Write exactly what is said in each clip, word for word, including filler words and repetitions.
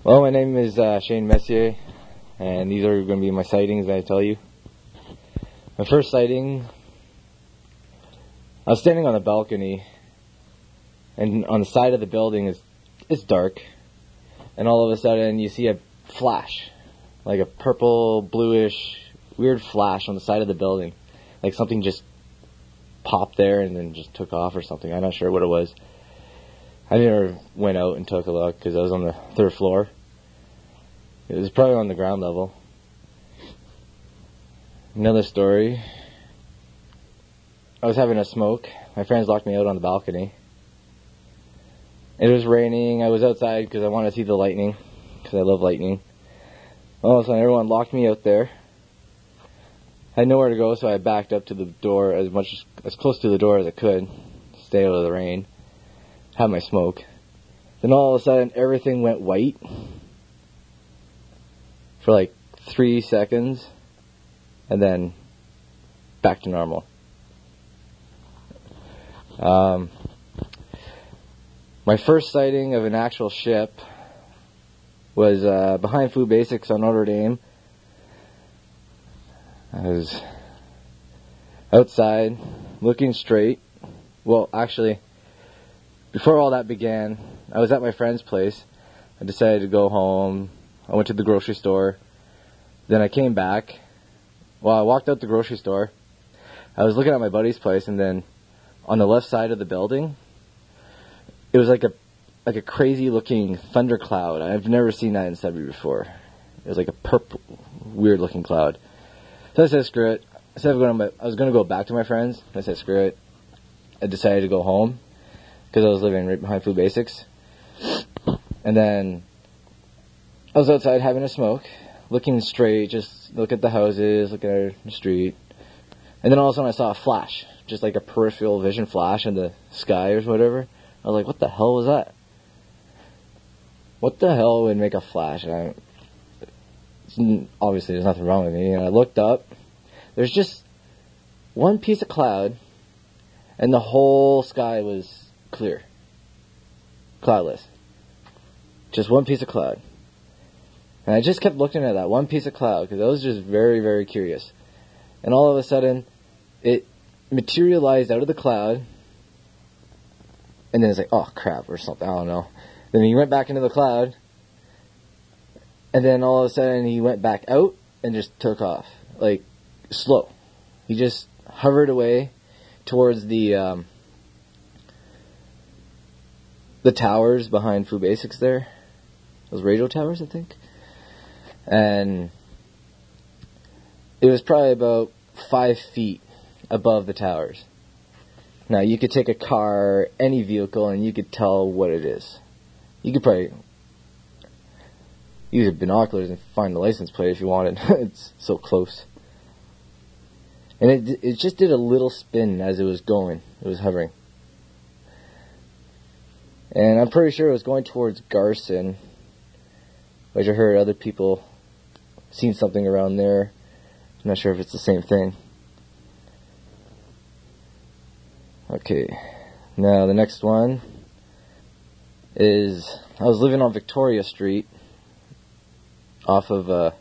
Well, my name is uh, Shane Messier, and these are going to be my sightings that I tell you. My first sighting, I was standing on the balcony, and on the side of the building is it's dark, and all of a sudden you see a flash, like a purple, bluish, weird flash on the side of the building, like something just popped there and then just took off or something. I'm not sure what it was. I never went out and took a look because I was on the third floor. It was probably on the ground level. Another story. I was having a smoke. My friends locked me out on the balcony. It was raining. I was outside because I wanted to see the lightning, because I love lightning. All of a sudden, everyone locked me out there. I had nowhere to go, so I backed up to the door as much as close to the door as I could, stay out of the rain, have my smoke. Then all of a sudden, everything went white for like three seconds, and then back to normal. Um, my first sighting of an actual ship was uh, behind Food Basics on Notre Dame. I was outside, looking straight. Well, actually, before all that began, I was at my friend's place. I decided to go home. I went to the grocery store. Then I came back. Well, I walked out the grocery store. I was looking at my buddy's place, and then on the left side of the building, it was like a like a crazy looking thundercloud. I've never seen that in Sudbury before. It was like a purple, weird looking cloud. So I said, screw it. Instead of going, I was going to go back to my friends. I said, screw it. I decided to go home because I was living right behind Food Basics. And then I was outside having a smoke, looking straight, just look at the houses, look at the street. And then all of a sudden I saw a flash, just like a peripheral vision flash in the sky or whatever. I was like, what the hell was that? What the hell would make a flash? And I, obviously there's nothing wrong with me. And I looked up. There's just one piece of cloud, and the whole sky was clear. Cloudless. Just one piece of cloud. And I just kept looking at that one piece of cloud because I was just very, very curious. And all of a sudden, it materialized out of the cloud, and then it's like, oh crap, or something, I don't know. Then he went back into the cloud, and then all of a sudden he went back out and just took off, like, slow. He just hovered away towards the um, the towers behind Food Basics there. Those radio towers, I think. And it was probably about five feet above the towers. Now, you could take a car, any vehicle, and you could tell what it is. You could probably use binoculars and find the license plate if you wanted. It's so close. And it it just did a little spin as it was going. It was hovering. And I'm pretty sure it was going towards Garson, which I heard other people seen something around there. I'm not sure if it's the same thing. Okay. Now the next one is, I was living on Victoria Street off of uh,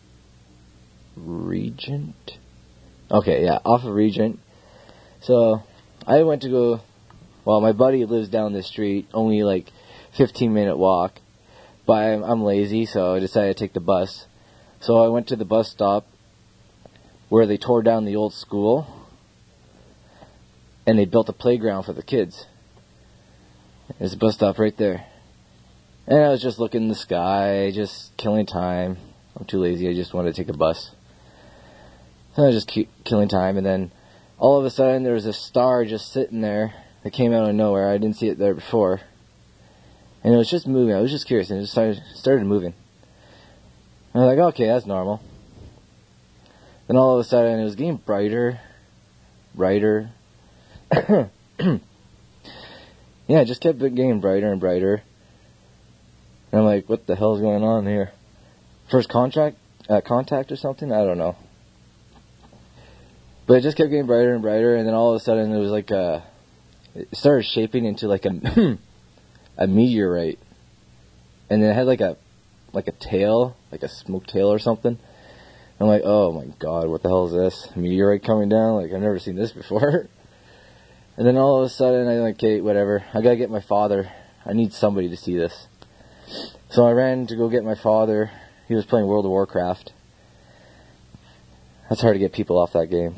Regent. Okay, yeah, off of Regent. So I went to go, well, my buddy lives down the street, only like fifteen minute walk, but I'm, I'm lazy, so I decided to take the bus. So I went to the bus stop where they tore down the old school, and they built a playground for the kids. There's a bus stop right there. And I was just looking in the sky, just killing time. I'm too lazy, I just wanted to take a bus. So I was just ki- killing time, and then all of a sudden there was a star just sitting there that came out of nowhere. I didn't see it there before. And it was just moving. I was just curious, and it just started, started moving. And I was like, okay, that's normal. Then all of a sudden it was getting brighter, brighter. Yeah, it just kept getting brighter and brighter. And I'm like, what the hell is going on here? First contract, uh, contact or something? I don't know. But it just kept getting brighter and brighter, and then all of a sudden it was like a, it started shaping into like a, a meteorite. And then it had like a like a tail, like a smoke tail or something. I'm like, oh my god, what the hell is this? A meteorite coming down? Like, I've never seen this before. And then all of a sudden, I'm like, okay, whatever. I gotta get my father. I need somebody to see this. So I ran to go get my father. He was playing World of Warcraft. That's hard to get people off that game.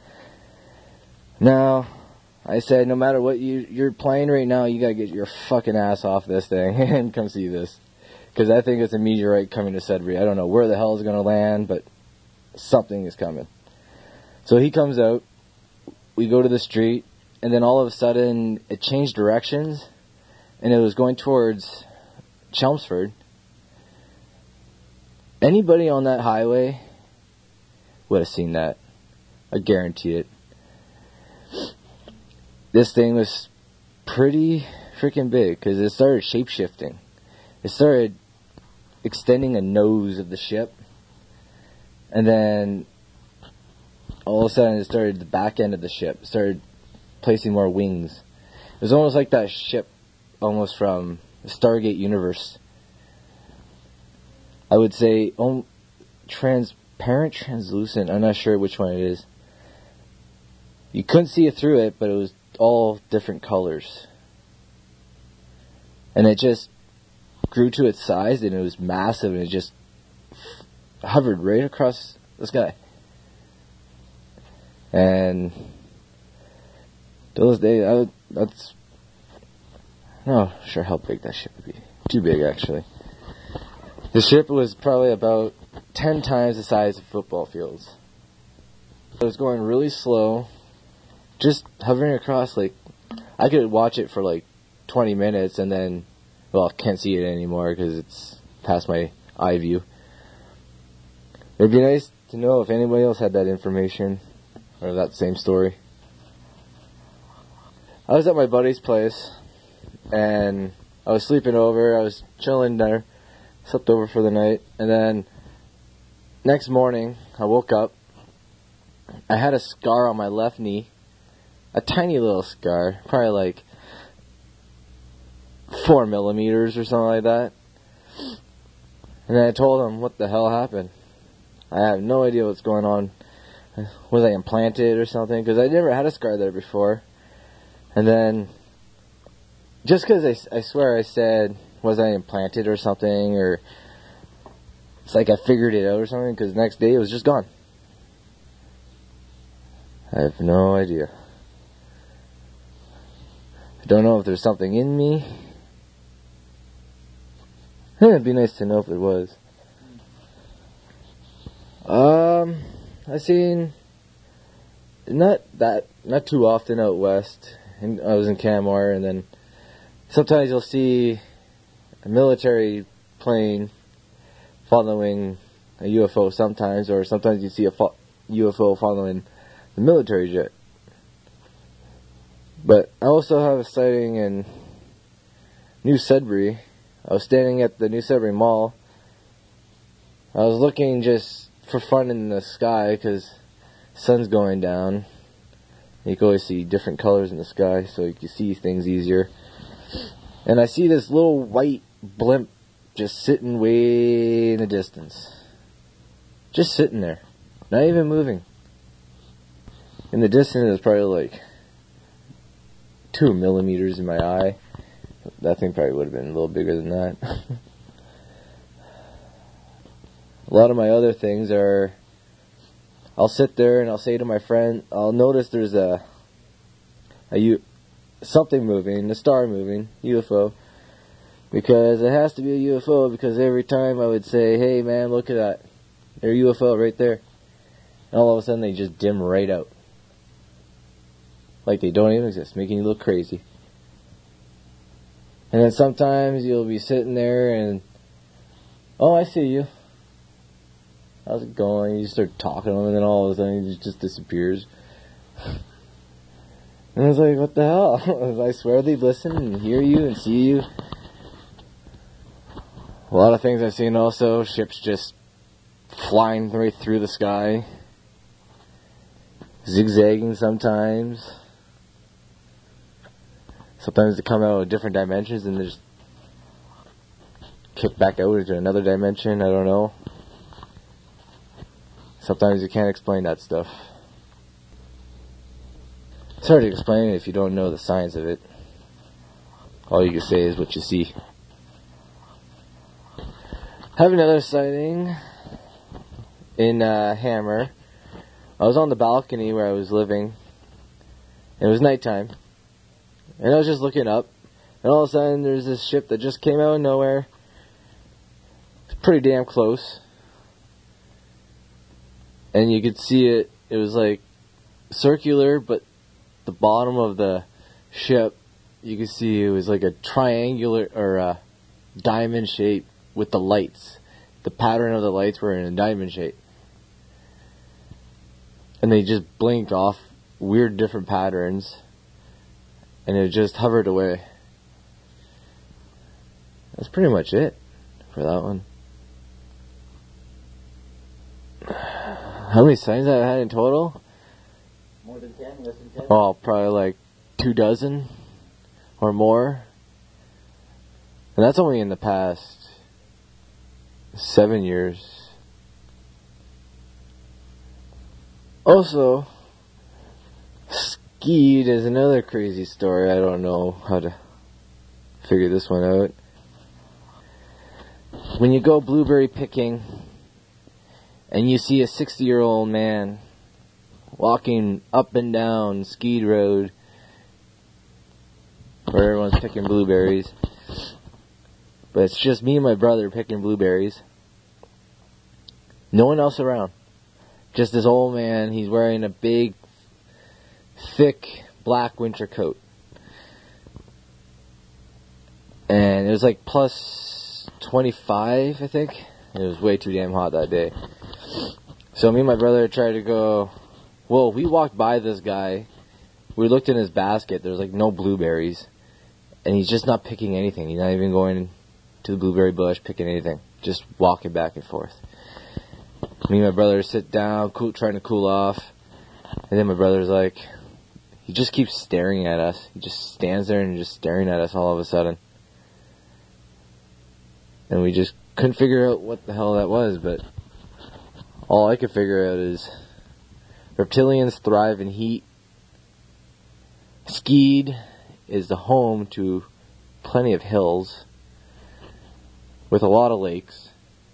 Now, I said, no matter what you, you're playing right now, you gotta get your fucking ass off this thing and come see this. Because I think it's a meteorite coming to Sudbury. I don't know where the hell it's gonna land, but something is coming. So he comes out. We go to the street. And then all of a sudden, it changed directions. And it was going towards Chelmsford. Anybody on that highway would have seen that. I guarantee it. This thing was pretty freaking big because it started shape-shifting. It started extending a nose of the ship. And then all of a sudden it started the back end of the ship. It started placing more wings. It was almost like that ship almost from the Stargate universe. I would say um, transparent, translucent. I'm not sure which one it is. You couldn't see it through it, but it was all different colors. And it just grew to its size, and it was massive, and it just hovered right across the sky. And those days, I would, that's, I'm not sure how big that ship would be. Too big, actually. The ship was probably about ten times the size of football fields. It was going really slow, just hovering across, like, I could watch it for like twenty minutes and then, well, I can't see it anymore because it's past my eye view. It'd be nice to know if anybody else had that information or that same story. I was at my buddy's place and I was sleeping over. I was chilling there, slept over for the night, and then next morning I woke up. I had a scar on my left knee, a tiny little scar, probably like four millimeters or something like that. And then I told him what the hell happened. I have no idea what's going on. Was I implanted or something? Because I never had a scar there before. And then, just because I, I swear I said, was I implanted or something, or it's like I figured it out or something, because the next day it was just gone. I have no idea. I don't know if there's something in me. It'd be nice to know if it was. Um, I've seen, not that, not too often out west. And I was in Canmore, and then sometimes you'll see a military plane following a U F O sometimes, or sometimes you see a fo- U F O following the military jet. But I also have a sighting in New Sudbury. I was standing at the New Sudbury Mall. I was looking just for fun in the sky because the sun's going down. You can always see different colors in the sky, so you can see things easier. And I see this little white blimp just sitting way in the distance. Just sitting there. Not even moving. In the distance, it was probably like two millimeters in my eye. That thing probably would have been a little bigger than that. A lot of my other things are, I'll sit there and I'll say to my friend, I'll notice there's a, a U, something moving, a star moving, U F O, because it has to be a U F O, because every time I would say, hey man, look at that, there's a U F O right there, and all of a sudden they just dim right out, like they don't even exist, making you look crazy. And then sometimes you'll be sitting there and, oh, I see you. How's it going? You start talking to him, and then all of a sudden he just disappears. And I was like, what the hell? I swear they listen and hear you and see you. A lot of things I've seen also, ships just flying right through the sky. Zigzagging sometimes. Sometimes they come out of different dimensions and they just kicked back out into another dimension. I don't know. Sometimes you can't explain that stuff. It's hard to explain it if you don't know the science of it. All you can say is what you see. Have another sighting in uh, Hammer. I was on the balcony where I was living. It was nighttime. And I was just looking up. And all of a sudden there's this ship that just came out of nowhere. It's pretty damn close. And you could see it. It was like circular, but the bottom of the ship, you could see it was like a triangular or a diamond shape with the lights. The pattern of the lights were in a diamond shape. And they just blinked off weird different patterns. And it just hovered away. That's pretty much it for that one. How many sightings have I had in total? More than ten? Less than ten? Oh, probably like two dozen or more. And that's only in the past seven years. Also, Skeed is another crazy story. I don't know how to figure this one out. When you go blueberry picking and you see a sixty-year-old man walking up and down Skeed Road where everyone's picking blueberries, but it's just me and my brother picking blueberries. No one else around. Just this old man. He's wearing a big, thick, black winter coat. And it was like plus twenty-five, I think. It was way too damn hot that day. So me and my brother tried to go... Well, we walked by this guy. We looked in his basket. There was like no blueberries. And he's just not picking anything. He's not even going to the blueberry bush, picking anything. Just walking back and forth. Me and my brother sit down, cool, trying to cool off. And then my brother's like... He just keeps staring at us. He just stands there and just staring at us all of a sudden. And we just couldn't figure out what the hell that was, but all I could figure out is reptilians thrive in heat. Skeed is the home to plenty of hills with a lot of lakes.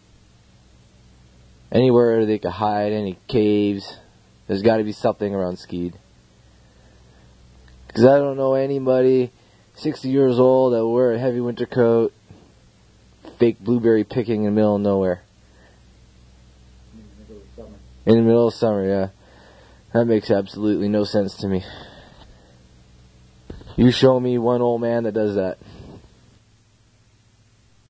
Anywhere they could hide, any caves, there's got to be something around Skeed. Because I don't know anybody sixty years old that will wear a heavy winter coat, fake blueberry picking in the middle of nowhere. In the middle of summer. In the middle of summer, yeah. That makes absolutely no sense to me. You show me one old man that does that.